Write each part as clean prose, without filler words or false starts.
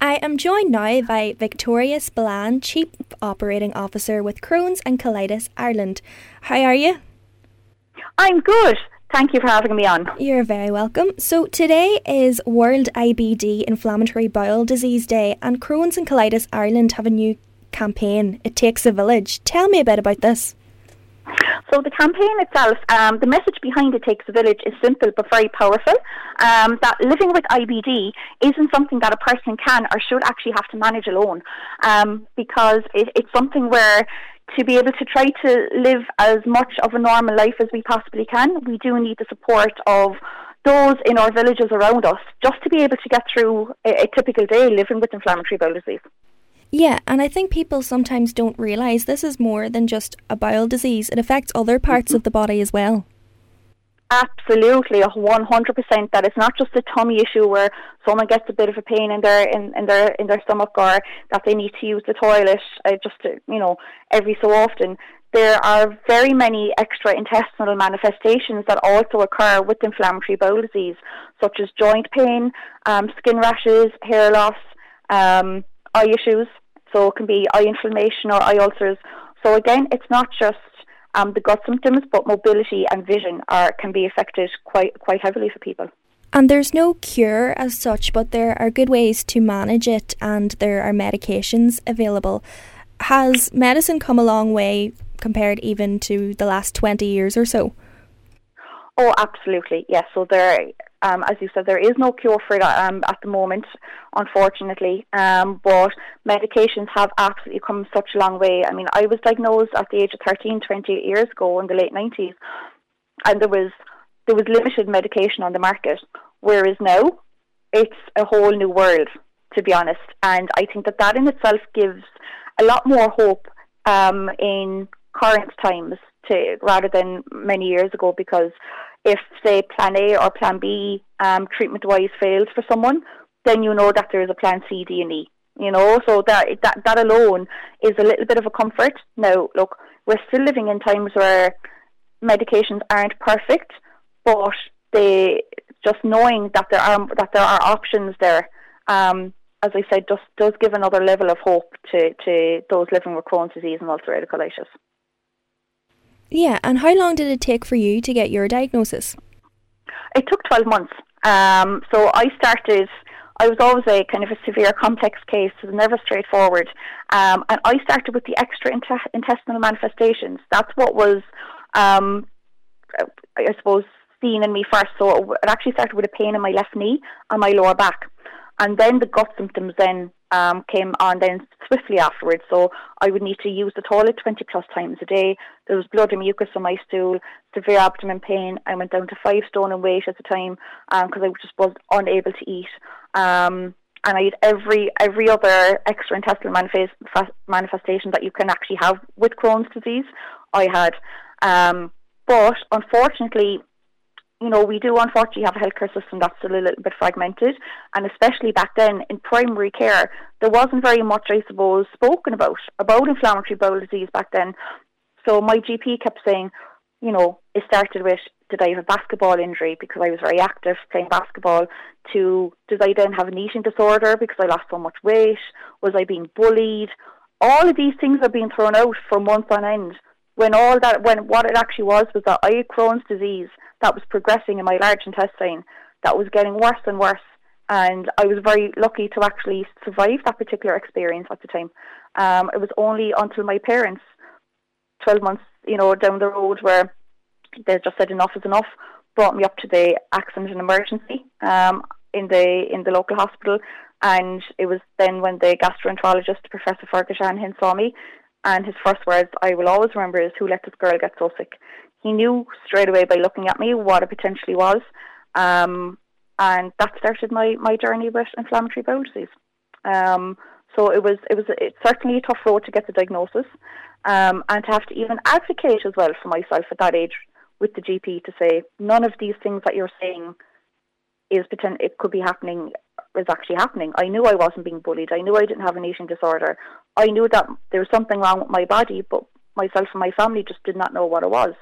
I am joined now by Victoria Spillane, Chief Operating Officer with Crohn's and Colitis Ireland. How are you? I'm good. Thank you for having me on. You're very welcome. So today is World IBD Inflammatory Bowel Disease Day, and Crohn's and Colitis Ireland have a new campaign, It Takes a Village. Tell me a bit about this. So the campaign itself, the message behind It Takes a Village is simple but very powerful. That living with IBD isn't something that a person can or should actually have to manage alone, because it's something where to be able to try to live as much of a normal life as we possibly can, we do need the support of those in our villages around us just to be able to get through a typical day living with inflammatory bowel disease. Yeah, and I think people sometimes don't realise this is more than just a bowel disease. It affects other parts of the body as well. Absolutely, 100%. That it's not just a tummy issue where someone gets a bit of a pain in their stomach, or that they need to use the toilet every so often. There are very many extra intestinal manifestations that also occur with inflammatory bowel disease, such as joint pain, skin rashes, hair loss, eye issues. So it can be eye inflammation or eye ulcers. So again, it's not just the gut symptoms, but mobility and vision can be affected quite heavily for people. And there's no cure as such, but there are good ways to manage it, and there are medications available. Has medicine come a long way compared even to the last 20 years or so? Oh, absolutely, yes. So there, as you said, there is no cure for it at the moment, unfortunately. But medications have absolutely come such a long way. I mean, I was diagnosed at the age of 13, 28 years ago in the late 90s, and there was limited medication on the market, whereas now it's a whole new world, to be honest. And I think that in itself gives a lot more hope in current times rather than many years ago, because if, say, plan A or plan B treatment-wise fails for someone, then you know that there is a plan C, D and E, so that alone is a little bit of a comfort. Now, look, we're still living in times where medications aren't perfect, but just knowing that there are options there, as I said, just does give another level of hope to those living with Crohn's disease and ulcerative colitis. Yeah, and how long did it take for you to get your diagnosis? It took 12 months. So I was always a kind of a severe complex case, so it was never straightforward. And I started with the extra intestinal manifestations. That's what was, I suppose, seen in me first. So it actually started with a pain in my left knee and my lower back. And then the gut symptoms then came on then swiftly afterwards. So I would need to use the toilet 20 plus times a day. There was blood and mucus on my stool, severe abdomen pain. I went down to 5 stone in weight at the time because I just was unable to eat. And I had every other extra intestinal manifestation that you can actually have with Crohn's disease, I had. But unfortunately, we do unfortunately have a healthcare system that's still a little bit fragmented, and especially back then in primary care, there wasn't very much, I suppose, spoken about inflammatory bowel disease back then. So my GP kept saying, it started with, did I have a basketball injury because I was very active playing basketball, to did I then have an eating disorder because I lost so much weight, was I being bullied? All of these things are being thrown out for months on end, when what it actually was that I had Crohn's disease that was progressing in my large intestine, that was getting worse and worse. And I was very lucky to actually survive that particular experience at the time. It was only until my parents, 12 months, down the road, where they just said enough is enough, brought me up to the accident and emergency in the local hospital. And it was then when the gastroenterologist, Professor Fergus Shanahan, saw me, and his first words I will always remember is, "Who let this girl get so sick?" He knew straight away by looking at me what it potentially was, and that started my journey with inflammatory bowel disease. So it's certainly a tough road to get the diagnosis, and to have to even advocate as well for myself at that age with the GP to say none of these things that you're saying it could be happening is actually happening. I knew I wasn't being bullied. I knew I didn't have an eating disorder. I knew that there was something wrong with my body, but myself and my family just did not know what it was.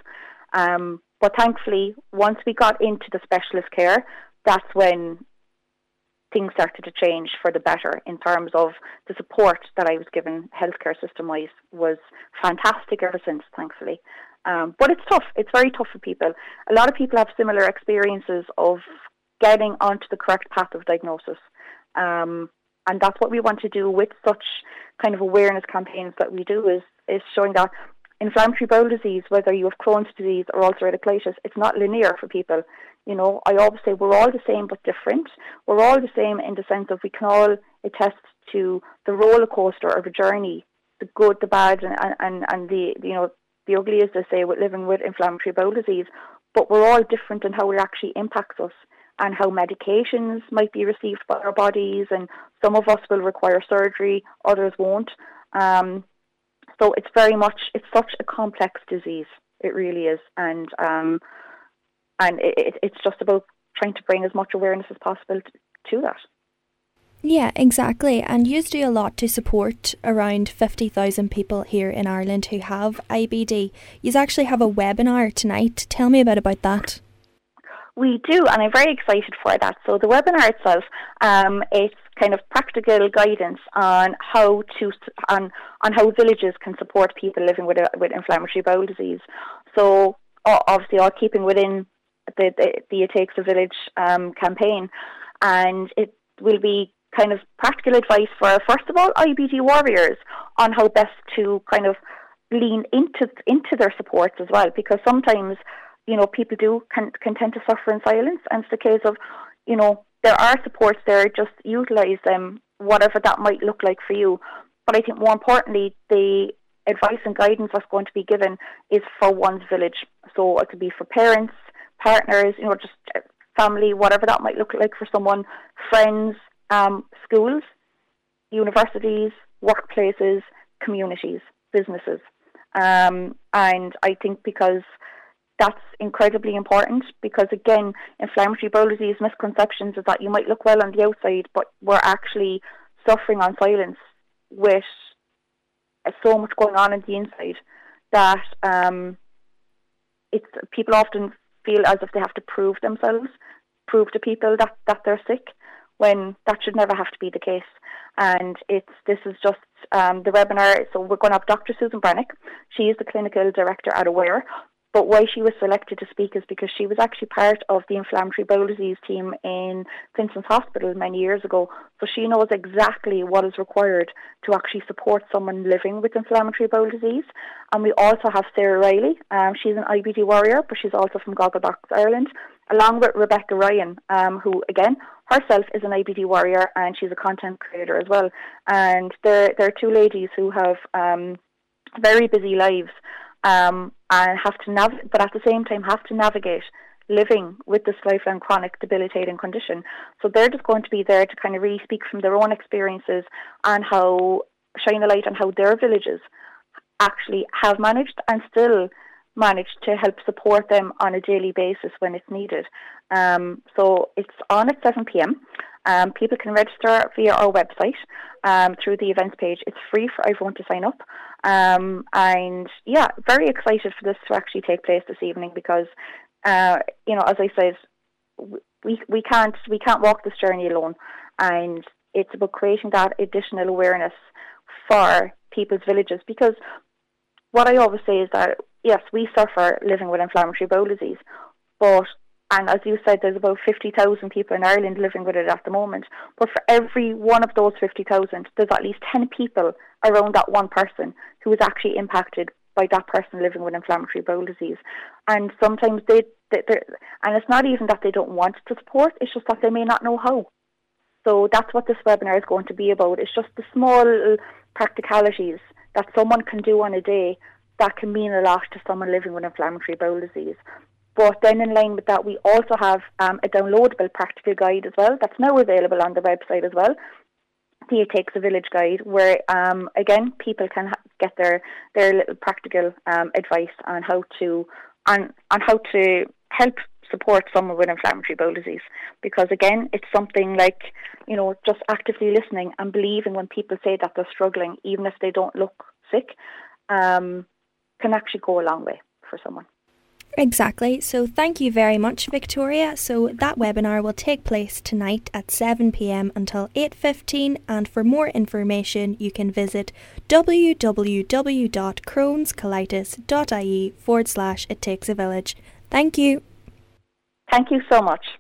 But thankfully, once we got into the specialist care, that's when things started to change for the better in terms of the support that I was given healthcare system-wise was fantastic ever since, thankfully. But it's tough. It's very tough for people. A lot of people have similar experiences of getting onto the correct path of diagnosis. And that's what we want to do with such kind of awareness campaigns that we do is showing that inflammatory bowel disease, whether you have Crohn's disease or ulcerative colitis, it's not linear for people. You know, I always say we're all the same but different. We're all the same in the sense of we can all attest to the roller coaster of a journey, the good, the bad, and the, you know, the ugly, as they say, with living with inflammatory bowel disease. But we're all different in how it actually impacts us and how medications might be received by our bodies. And some of us will require surgery, others won't. So it's such a complex disease. It really is. And it's just about trying to bring as much awareness as possible to that. Yeah, exactly. And you do a lot to support around 50,000 people here in Ireland who have IBD. You actually have a webinar tonight. Tell me about that. We do, and I'm very excited for that. So the webinar itself, it's kind of practical guidance on how how villages can support people living with inflammatory bowel disease. So obviously, all keeping within the It Takes a Village campaign, and it will be kind of practical advice for, first of all, IBD warriors on how best to kind of lean into their supports as well, because sometimes, you know, people can tend to suffer in silence, and it's the case of, you know, there are supports there, just utilise them, whatever that might look like for you. But I think more importantly, the advice and guidance that's going to be given is for one's village. So it could be for parents, partners, you know, just family, whatever that might look like for someone, friends, schools, universities, workplaces, communities, businesses. And I think because that's incredibly important, because again, inflammatory bowel disease misconceptions is that you might look well on the outside, but we're actually suffering on silence with so much going on the inside that people often feel as if they have to prove to people that they're sick, when that should never have to be the case. And this is just the webinar. So we're going to have Dr. Susan Brannick. She is the clinical director at Aware. But why she was selected to speak is because she was actually part of the inflammatory bowel disease team in Vincent's Hospital many years ago. So she knows exactly what is required to actually support someone living with inflammatory bowel disease. And we also have Sarah Riley. She's an IBD warrior, but she's also from Gogglebox, Ireland, along with Rebecca Ryan, who, again, herself is an IBD warrior, and she's a content creator as well. And they're two ladies who have very busy lives, and have to but at the same time have to navigate living with this lifelong chronic debilitating condition. So they're just going to be there to kind of really speak from their own experiences and shine a light on how their villages actually have managed and still manage to help support them on a daily basis when it's needed. So it's on at 7 p.m. People can register via our website through the events page. It's free for everyone to sign up. And yeah, very excited for this to actually take place this evening, because you know, as I said, we can't walk this journey alone, and it's about creating that additional awareness for people's villages. Because what I always say is that yes, we suffer living with inflammatory bowel disease, and as you said, there's about 50,000 people in Ireland living with it at the moment. But for every one of those 50,000, there's at least 10 people around that one person who is actually impacted by that person living with inflammatory bowel disease. And sometimes and it's not even that they don't want to support, it's just that they may not know how. So that's what this webinar is going to be about. It's just the small little practicalities that someone can do on a day that can mean a lot to someone living with inflammatory bowel disease. But then in line with that, we also have a downloadable practical guide as well that's now available on the website as well, the It Takes a Village guide, where again, people can get their little practical advice on how to help support someone with inflammatory bowel disease. Because again, it's something like, you know, just actively listening and believing when people say that they're struggling, even if they don't look sick, can actually go a long way for someone. Exactly. So thank you very much, Victoria. So that webinar will take place tonight at 7 p.m. until 8:15, and for more information you can visit www.crohnscolitis.ie/it takes a village. Thank you. Thank you so much.